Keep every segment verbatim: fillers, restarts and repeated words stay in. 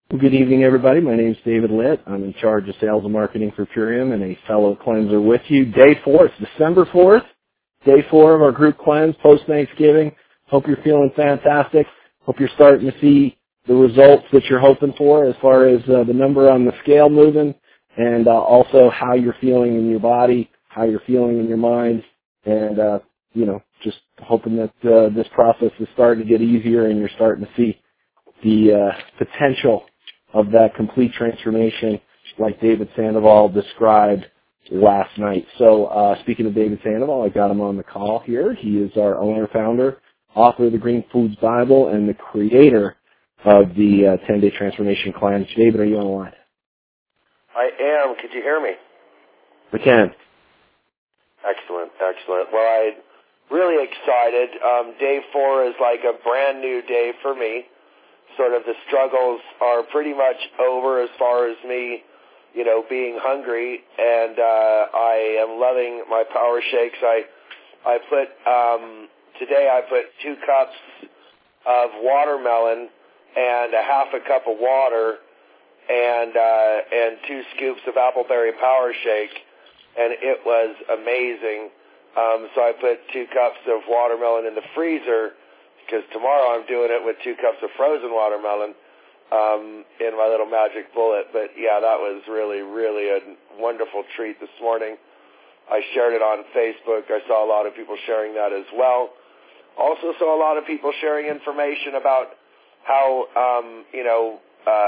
Well, good evening, everybody. My name is David Litt. I'm in charge of sales and marketing for Purium and a fellow cleanser with you. Day four, it's December fourth, day four of our group cleanse post-Thanksgiving. Hope you're feeling fantastic. Hope you're starting to see the results that you're hoping for as far as uh, the number on the scale moving and uh, also how you're feeling in your body, how you're feeling in your mind, and, uh, you know, just hoping that uh, this process is starting to get easier and you're starting to see the uh, potential of that complete transformation like David Sandoval described last night. So uh, speaking of David Sandoval, I got him on the call here. He is our owner, founder, author of the Green Foods Bible, and the creator of the uh, ten-day transformation cleanse. David, are you on the line? I am. Could you hear me? We can. Excellent, excellent. Well, I'm really excited. Um, day four is like a brand new day for me. Sort of the struggles are pretty much over as far as me, you know, being hungry, and uh, I am loving my power shakes. I I put, um, today I put two cups of watermelon and a half a cup of water and uh, and two scoops of Appleberry Power Shake, and it was amazing. Um, so I put two cups of watermelon in the freezer, because tomorrow I'm doing it with two cups of frozen watermelon um, in my little magic bullet. But, yeah, that was really, really a wonderful treat this morning. I shared it on Facebook. I saw a lot of people sharing that as well. Also saw a lot of people sharing information about how, um, you know,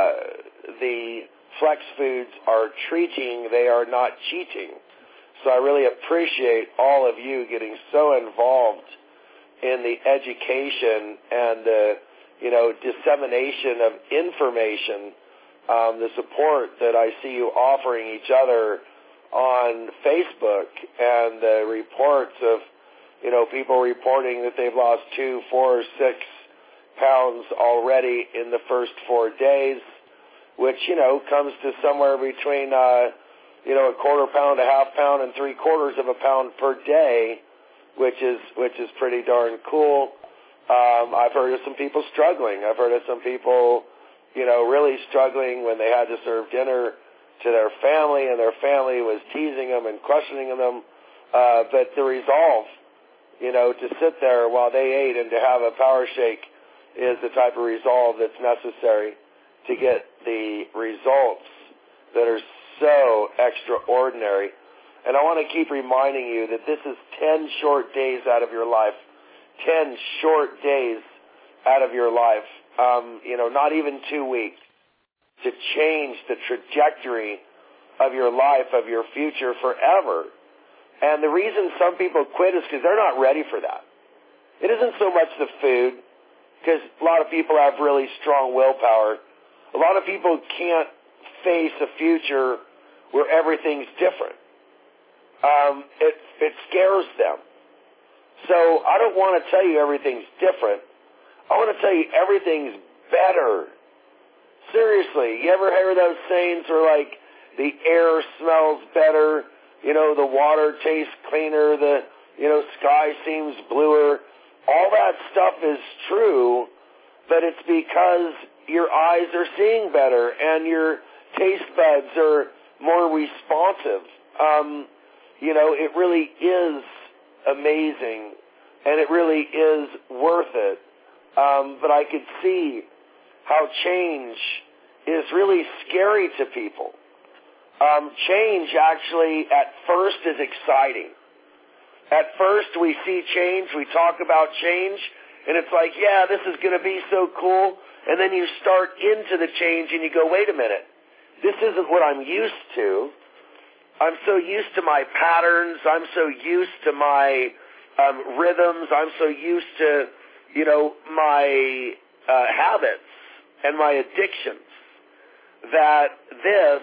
uh, the flex foods are treating, they are not cheating. So I really appreciate all of you getting so involved in the education and the, you know, dissemination of information, um, the support that I see you offering each other on Facebook, and the reports of, you know, people reporting that they've lost two, four, six pounds already in the first four days, which, you know, comes to somewhere between, uh, you know, a quarter pound, a half pound, and three quarters of a pound per day, which is which is pretty darn cool. Um, I've heard of some people struggling. I've heard of some people, you know, really struggling when they had to serve dinner to their family, and their family was teasing them and questioning them. Uh, but the resolve, you know, to sit there while they ate and to have a power shake is the type of resolve that's necessary to get the results that are so extraordinary. And I want to keep reminding you that this is ten short days out of your life. ten short days out of your life. Um, you know, not even two weeks to change the trajectory of your life, of your future forever. And the reason some people quit is because they're not ready for that. It isn't so much the food, because a lot of people have really strong willpower. A lot of people can't face a future where everything's different. Um, it, it scares them. So I don't want to tell you everything's different. I want to tell you everything's better. Seriously, you ever hear those sayings where, like, the air smells better, you know, the water tastes cleaner, the, you know, sky seems bluer? All that stuff is true, but it's because your eyes are seeing better and your taste buds are more responsive. Um... You know, it really is amazing, and it really is worth it. Um, but I could see how change is really scary to people. Um, change actually at first is exciting. At first we see change, we talk about change, and it's like, yeah, this is going to be so cool. And then you start into the change and you go, wait a minute, this isn't what I'm used to. I'm so used to my patterns. I'm so used to my um, rhythms. I'm so used to, you know, my uh, habits and my addictions that this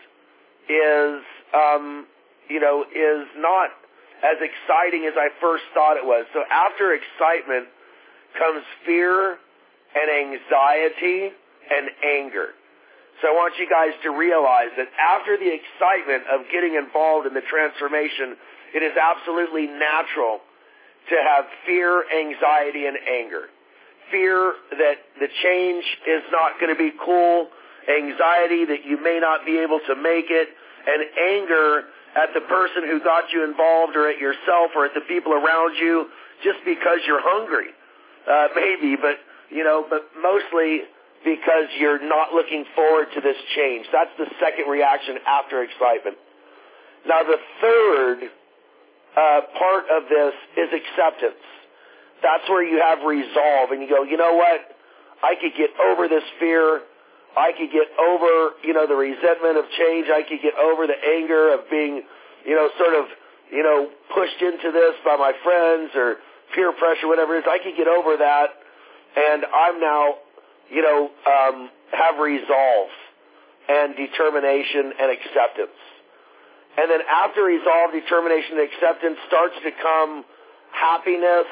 is, um, you know, is not as exciting as I first thought it was. So after excitement comes fear and anxiety and anger. So I want you guys to realize that after the excitement of getting involved in the transformation, it is absolutely natural to have fear, anxiety, and anger. Fear that the change is not going to be cool anxiety that you may not be able to make it, and anger at the person who got you involved or at yourself or at the people around you just because you're hungry. Uh, maybe, but, you know, but mostly because you're not looking forward to this change. That's the second reaction after excitement. Now, the third uh, part of this is acceptance. That's where you have resolve, and you go, you know what? I could get over this fear. I could get over, you know, the resentment of change. I could get over the anger of being, you know, sort of, you know, pushed into this by my friends or peer pressure, whatever it is. I could get over that, and I'm now, you know, um, have resolve and determination and acceptance. And then after resolve, determination, and acceptance starts to come happiness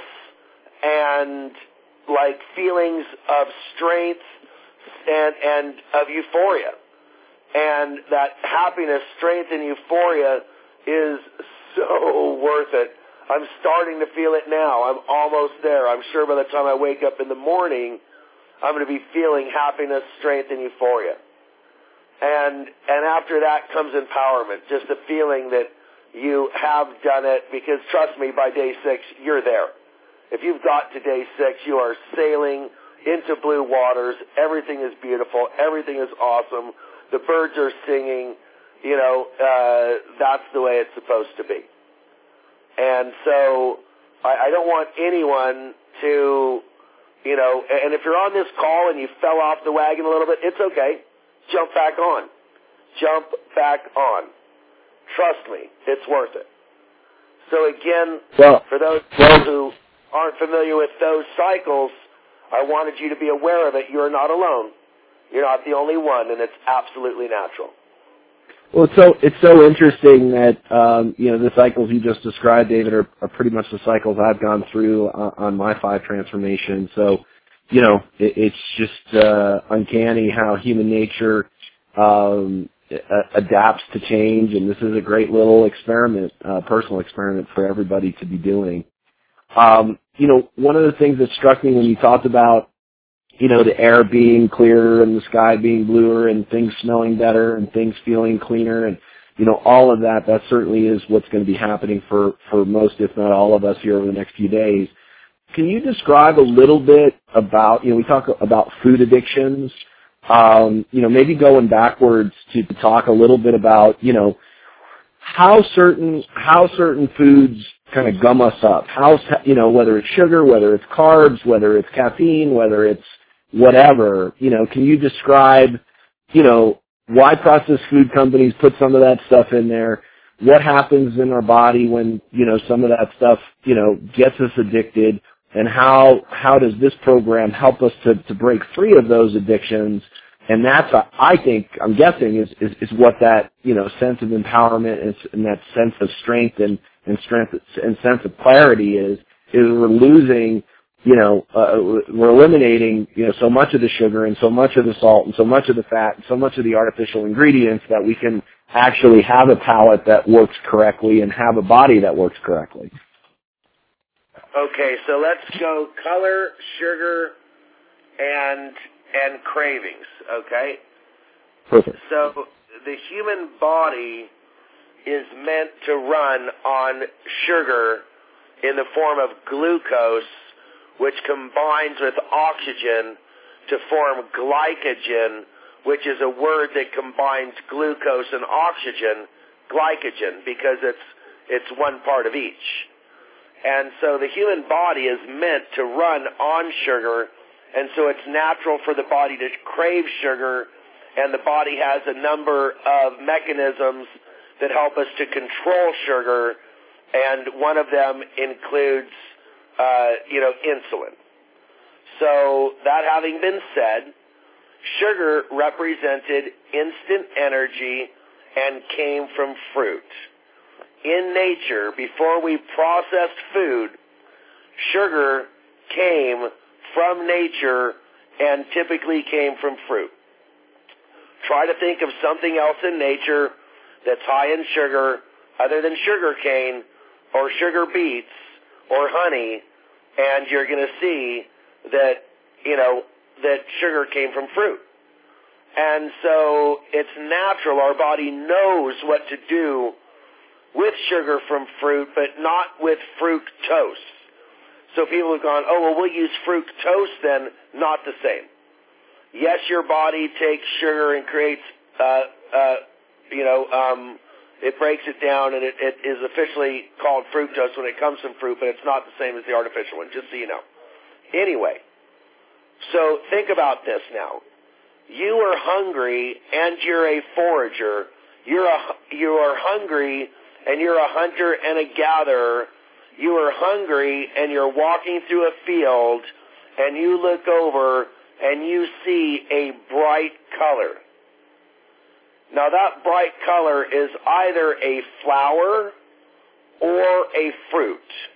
and like feelings of strength and, and of euphoria. And that happiness, strength, and euphoria is so worth it. I'm starting to feel it now. I'm almost there. I'm sure by the time I wake up in the morning, I'm going to be feeling happiness, strength, and euphoria. And and after that comes empowerment, just the feeling that you have done it, because trust me, by day six, you're there. If you've got to day six, you are sailing into blue waters. Everything is beautiful. Everything is awesome. The birds are singing. You know, uh, that's the way it's supposed to be. And so I, I don't want anyone to, you know, and if you're on this call and you fell off the wagon a little bit, it's okay. Jump back on. Jump back on. Trust me, it's worth it. So again, well, for those well, who aren't familiar with those cycles, I wanted you to be aware of it. You're not alone. You're not the only one, and it's absolutely natural. Well, it's so it's so interesting that um, you know the cycles you just described, David, are, are pretty much the cycles I've gone through uh, on my five transformations. So, you know, it, it's just uh, uncanny how human nature um, a- adapts to change, and this is a great little experiment, uh, personal experiment for everybody to be doing. Um, you know, one of the things that struck me when you talked about, you know, the air being clearer and the sky being bluer and things smelling better and things feeling cleaner and, you know, all of that, that certainly is what's going to be happening for, for most, if not all of us here over the next few days. Can you describe a little bit about, you know, we talk about food addictions, um, you know, maybe going backwards to, to talk a little bit about, you know, how certain, how certain foods kind of gum us up, how, you know, whether it's sugar, whether it's carbs, whether it's caffeine, whether it's whatever, you know, can you describe, you know, why processed food companies put some of that stuff in there? What happens in our body when, you know, some of that stuff, you know, gets us addicted, and how how does this program help us to, to break free of those addictions? And that's, I think, I'm guessing, is, is, is what that, you know, sense of empowerment and, and that sense of strength and, and strength and sense of clarity is, is we're losing, you know, uh, we're eliminating, you know, so much of the sugar and so much of the salt and so much of the fat and so much of the artificial ingredients that we can actually have a palate that works correctly and have a body that works correctly. Okay, so let's go color, sugar, and and cravings, okay? Perfect. So the human body is meant to run on sugar in the form of glucose, which combines with oxygen to form glycogen, which is a word that combines glucose and oxygen, glycogen, because it's it's one part of each. And so the human body is meant to run on sugar, and so it's natural for the body to crave sugar, and the body has a number of mechanisms that help us to control sugar, and one of them includes, uh, you know, insulin. So that having been said, sugar represented instant energy and came from fruit. In nature, before we processed food, sugar came from nature and typically came from fruit. Try to think of something else in nature that's high in sugar other than sugar cane or sugar beets or honey, and you're going to see that, you know, that sugar came from fruit. And so it's natural. Our body knows what to do with sugar from fruit, but not with fructose. So people have gone, oh, well, we'll use fructose then. Not the same. Yes, your body takes sugar and creates, uh, uh, you know, um, it breaks it down, and it, it is officially called fructose when it comes from fruit, but it's not the same as the artificial one, just so you know. Anyway, so think about this now. You are hungry, and you're a forager. You're a, you are hungry, and you're a hunter and a gatherer. You are hungry, and you're walking through a field, and you look over, and you see a bright color. Now, that bright color is either a flower or a fruit.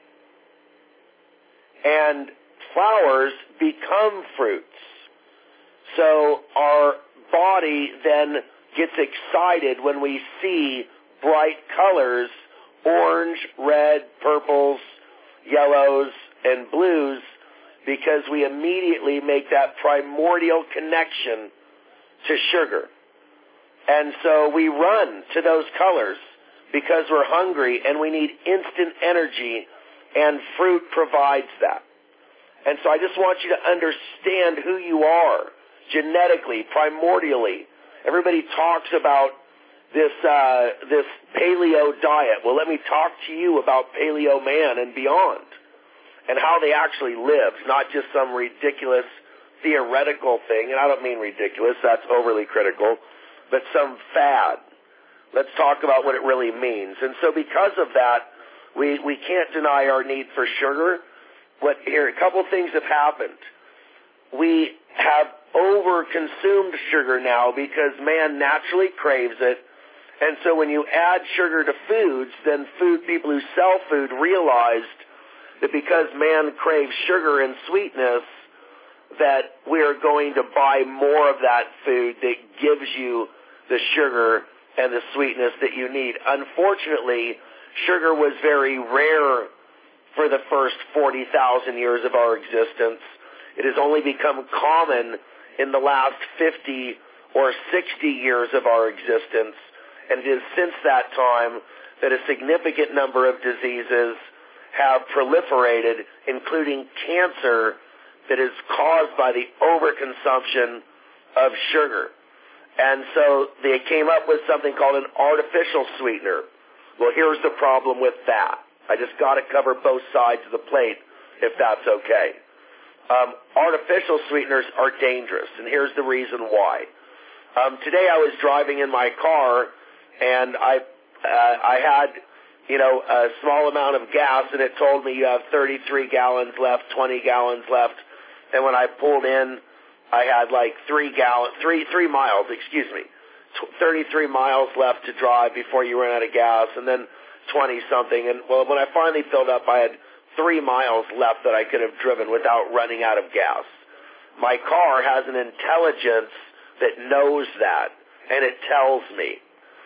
And flowers become fruits. So our body then gets excited when we see bright colors, orange, red, purples, yellows, and blues, because we immediately make that primordial connection to sugar. And so we run to those colors because we're hungry and we need instant energy, and fruit provides that. And so I just want you to understand who you are genetically, primordially. Everybody talks about this uh, this paleo diet. Well, let me talk to you about paleo man and beyond, and how they actually lived, not just some ridiculous theoretical thing. And I don't mean ridiculous, that's overly critical, but some fad. Let's talk about what it really means. And so because of that, we, we can't deny our need for sugar. What, here, a couple things have happened. We have over-consumed sugar now because man naturally craves it. And so when you add sugar to foods, then food people who sell food realized that because man craves sugar and sweetness, that we're going to buy more of that food that gives you the sugar and the sweetness that you need. Unfortunately, sugar was very rare for the first forty thousand years of our existence. It has only become common in the last fifty or sixty years of our existence. And it is since that time that a significant number of diseases have proliferated, including cancer, that is caused by the overconsumption of sugar. And so they came up with something called an artificial sweetener. Well, here's the problem with that. I just got to cover both sides of the plate, if that's okay. Um, artificial sweeteners are dangerous, and here's the reason why. Um, today I was driving in my car, and I uh, I had, you know, a small amount of gas, and it told me you have thirty-three gallons left, twenty gallons left. And when I pulled in, I had like three gallons, three three miles, excuse me, thirty-three miles left to drive before you ran out of gas, and then twenty something. And well, when I finally filled up, I had three miles left that I could have driven without running out of gas. My car has an intelligence that knows that, and it tells me.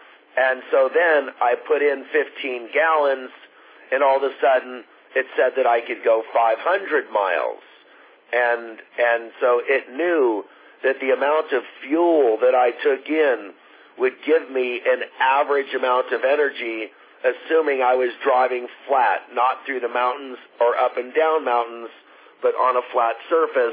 And so then I put in fifteen gallons, and all of a sudden it said that I could go five hundred miles. And and so it knew that the amount of fuel that I took in would give me an average amount of energy, assuming I was driving flat, not through the mountains or up and down mountains, but on a flat surface.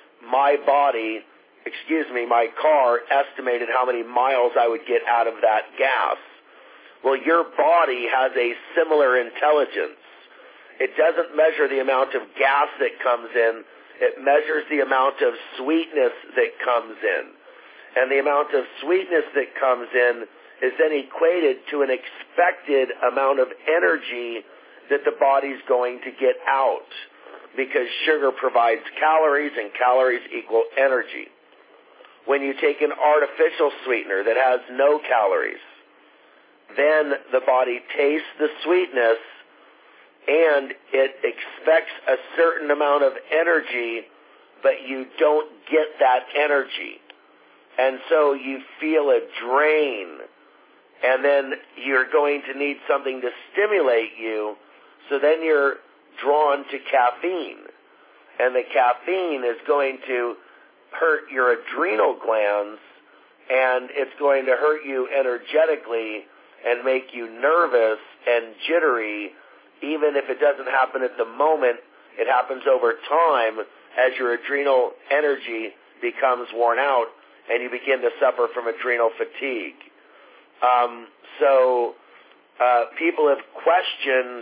My body, excuse me, my car estimated how many miles I would get out of that gas. Well, your body has a similar intelligence. It doesn't measure the amount of gas that comes in. It measures the amount of sweetness that comes in. And the amount of sweetness that comes in is then equated to an expected amount of energy that the body's going to get out, because sugar provides calories, and calories equal energy. When you take an artificial sweetener that has no calories, then the body tastes the sweetness, and it expects a certain amount of energy, but you don't get that energy. And so you feel a drain, and then you're going to need something to stimulate you, so then you're drawn to caffeine. And the caffeine is going to hurt your adrenal glands, and it's going to hurt you energetically and make you nervous and jittery. Even if it doesn't happen at the moment, it happens over time as your adrenal energy becomes worn out and you begin to suffer from adrenal fatigue. Um, so uh, people have questioned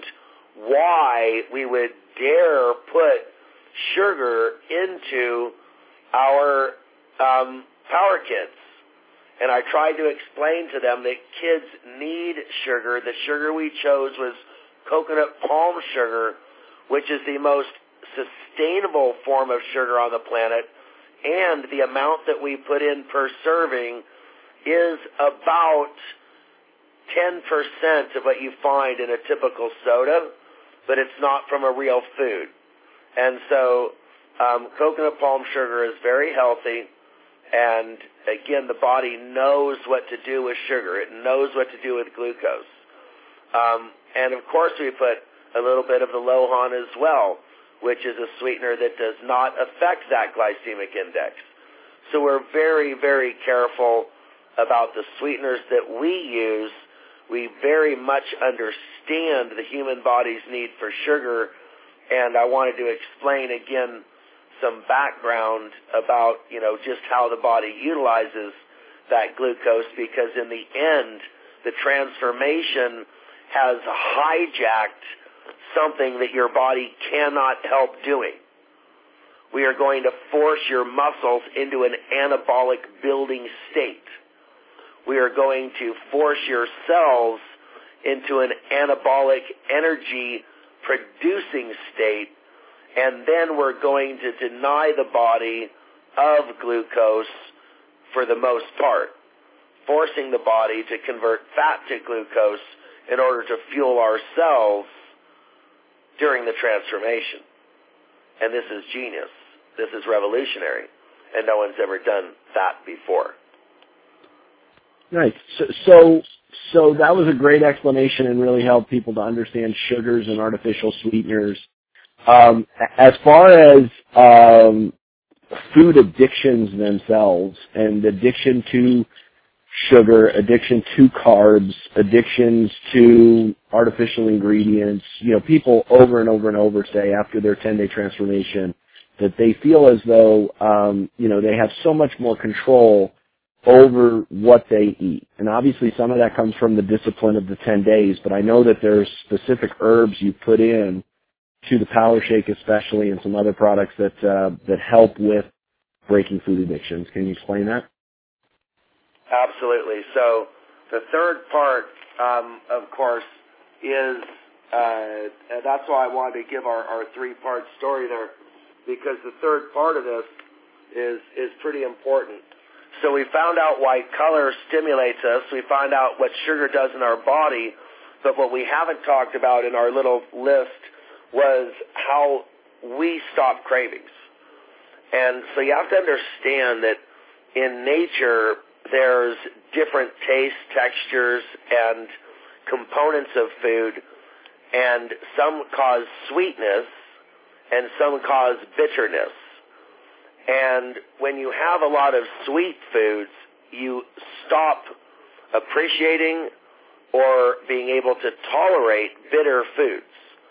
why we would dare put sugar into our um, Power Kids. And I tried to explain to them that kids need sugar. The sugar we chose was coconut palm sugar, which is the most sustainable form of sugar on the planet, and the amount that we put in per serving is about ten percent of what you find in a typical soda, but it's not from a real food. And so um, coconut palm sugar is very healthy, and again, the body knows what to do with sugar. It knows what to do with glucose. Um, and of course, we put a little bit of the Lohan as well, which is a sweetener that does not affect that glycemic index. So we're very, very careful about the sweeteners that we use. We very much understand the human body's need for sugar, and I wanted to explain again some background about, you know, just how the body utilizes that glucose, because in the end, the transformation has hijacked something that your body cannot help doing. We are going to force your muscles into an anabolic building state. We are going to force your cells into an anabolic energy producing state, and then we're going to deny the body of glucose for the most part, forcing the body to convert fat to glucose in order to fuel our cells during the transformation. And this is genius. This is revolutionary. And no one's ever done that before. Nice. So, so, so that was a great explanation and really helped people to understand sugars and artificial sweeteners. Um, as far as um, food addictions themselves and addiction to sugar, addiction to carbs, addictions to artificial ingredients, you know, people over and over and over say after their ten-day transformation that they feel as though, um, you know, they have so much more control over what they eat. And obviously some of that comes from the discipline of the ten days, but I know that there's specific herbs you put in to the Power Shake especially, and some other products that uh, that help with breaking food addictions. Can you explain that? Absolutely. So the third part, um, of course, is, uh, and that's why I wanted to give our, our three-part story there, because the third part of this is is pretty important. So we found out why color stimulates us. We found out what sugar does in our body, but what we haven't talked about in our little list was how we stop cravings. And so you have to understand that in nature, there's different tastes, textures, and components of food, and some cause sweetness, and some cause bitterness. And when you have a lot of sweet foods, you stop appreciating or being able to tolerate bitter foods.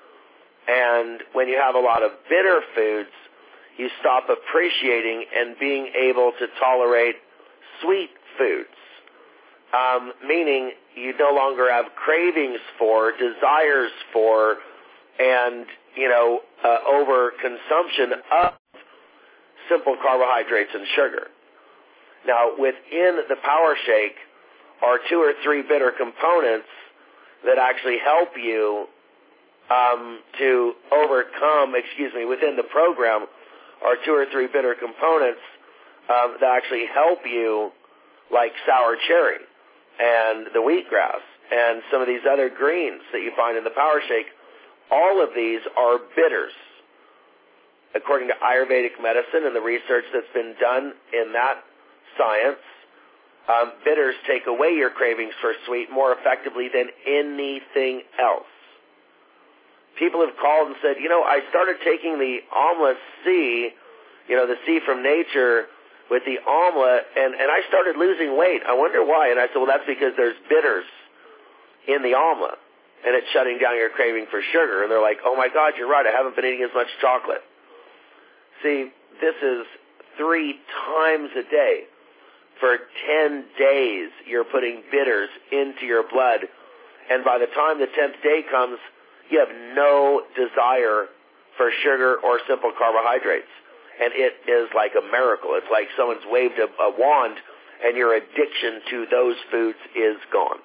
And when you have a lot of bitter foods, you stop appreciating and being able to tolerate sweet foods, um, meaning you no longer have cravings for, desires for, and, you know, uh, overconsumption of simple carbohydrates and sugar. Now, within the Power Shake are two or three bitter components that actually help you um, to overcome, excuse me, within the program are two or three bitter components um, that actually help you, like sour cherry and the wheatgrass and some of these other greens that you find in the Power Shake. All of these are bitters. According to Ayurvedic medicine and the research that's been done in that science, um, bitters take away your cravings for sweet more effectively than anything else. People have called and said, you know, I started taking the Amla C, you know, the C from nature, with the almond, and, and I started losing weight. I wonder why. And I said, well, that's because there's bitters in the almond, and it's shutting down your craving for sugar. And they're like, oh, my God, you're right. I haven't been eating as much chocolate. See, this is three times a day. For ten days, you're putting bitters into your blood. And by the time the tenth day comes, you have no desire for sugar or simple carbohydrates. And it is like a miracle. It's like someone's waved a, a wand, and your addiction to those foods is gone.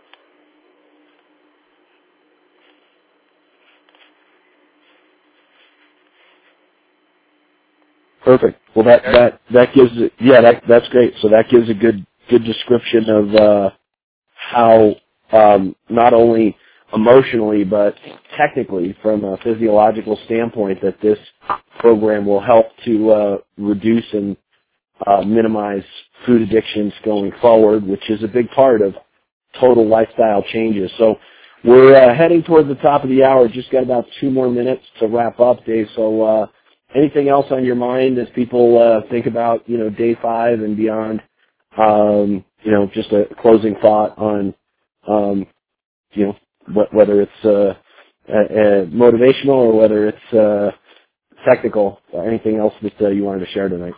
Perfect. Well, that that that gives it. Yeah, that that's great. So that gives a good good description of uh, how um, not only emotionally but technically, from a physiological standpoint, that this program will help to uh, reduce and uh, minimize food addictions going forward, which is a big part of total lifestyle changes. So we're uh, heading towards the top of the hour. Just got about two more minutes to wrap up, Dave. So. Uh, Anything else on your mind as people uh, think about, you know, day five and beyond? Um, you know, just a closing thought on, um, you know, wh- whether it's uh, uh, motivational or whether it's uh, technical. Or anything else that uh, you wanted to share tonight?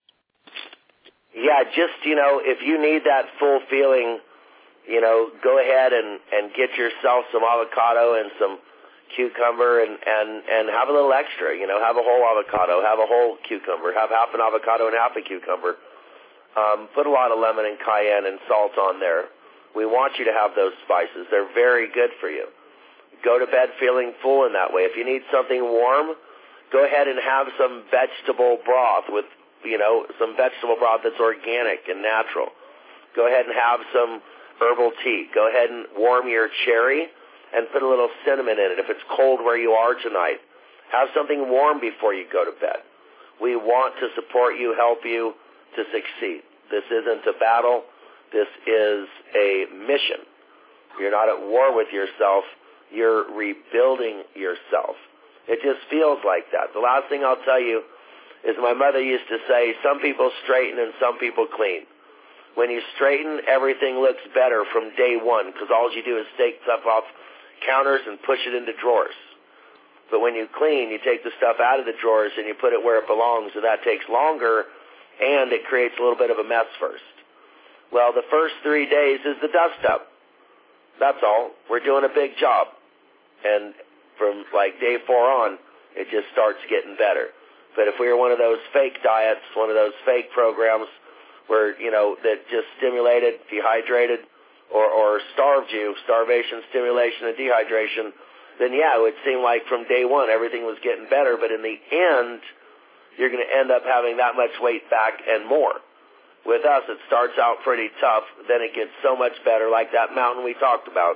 Yeah, just, you know, if you need that full feeling, you know, go ahead and, and get yourself some avocado and some cucumber and, and, and have a little extra, you know, have a whole avocado, have a whole cucumber, have half an avocado and half a cucumber. Um, put a lot of lemon and cayenne and salt on there. We want you to have those spices. They're very good for you. Go to bed feeling full in that way. If you need something warm, go ahead and have some vegetable broth with, you know, some vegetable broth that's organic and natural. Go ahead and have some herbal tea. Go ahead and warm your cherry and put a little cinnamon in it. If it's cold where you are tonight, have something warm before you go to bed. We want to support you, help you to succeed. This isn't a battle. This is a mission. You're not at war with yourself. You're rebuilding yourself. It just feels like that. The last thing I'll tell you is my mother used to say, some people straighten and some people clean. When you straighten, everything looks better from day one because all you do is take stuff off counters and push it into drawers. But when you clean, you take the stuff out of the drawers and you put it where it belongs, and that takes longer, and it creates a little bit of a mess first. Well, the first three days is the dust up. That's all. We're doing a big job. And from like day four on, it just starts getting better. But if we were one of those fake diets, one of those fake programs where, you know, that just stimulated, dehydrated, Or, or starved you, starvation, stimulation, and dehydration, then yeah, it would seem like from day one everything was getting better, but in the end, you're going to end up having that much weight back and more. With us, it starts out pretty tough, then it gets so much better, like that mountain we talked about.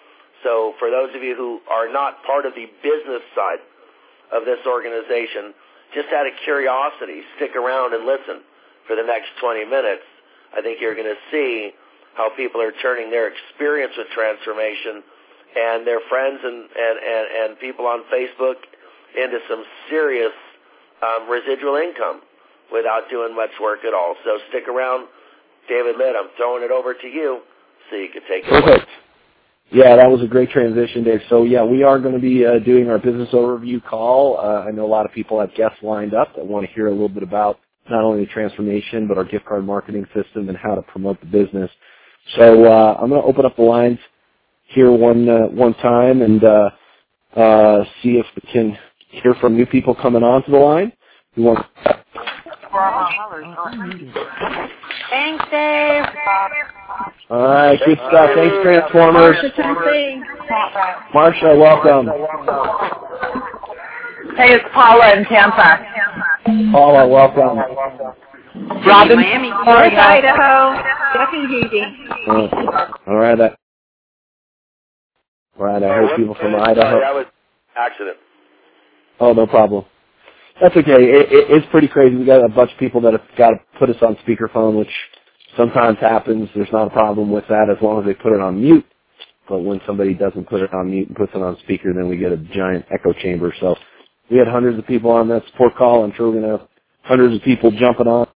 So for those of you who are not part of the business side of this organization, just out of curiosity, stick around and listen for the next twenty minutes. I think you're going to see how people are turning their experience with transformation and their friends and, and, and, and people on Facebook into some serious um, residual income without doing much work at all. So stick around. David Litt, I'm throwing it over to you so you can take it away. Perfect. Yeah, that was a great transition, Dave. So, yeah, we are going to be uh, doing our business overview call. Uh, I know a lot of people have guests lined up that want to hear a little bit about not only the transformation but our gift card marketing system and how to promote the business. So uh, I'm going to open up the lines here one uh, one time and uh, uh, see if we can hear from new people coming onto the line. We want. Thanks, Dave. All right, good stuff. Thanks, Transformers. Marsha, Tennessee. Marsha, welcome. Hey, it's Paula in Tampa. Paula, welcome. Robin, Miami, North Idaho. Jackie Judy. Uh, all right, I, all right. I heard people from Idaho. Sorry, that was accident. Oh, no problem. That's okay. It, it, it's pretty crazy. We got a bunch of people that have got to put us on speakerphone, which sometimes happens. There's not a problem with that as long as they put it on mute. But when somebody doesn't put it on mute and puts it on speaker, then we get a giant echo chamber. So we had hundreds of people on that support call. I'm sure we're going to have hundreds of people jumping on.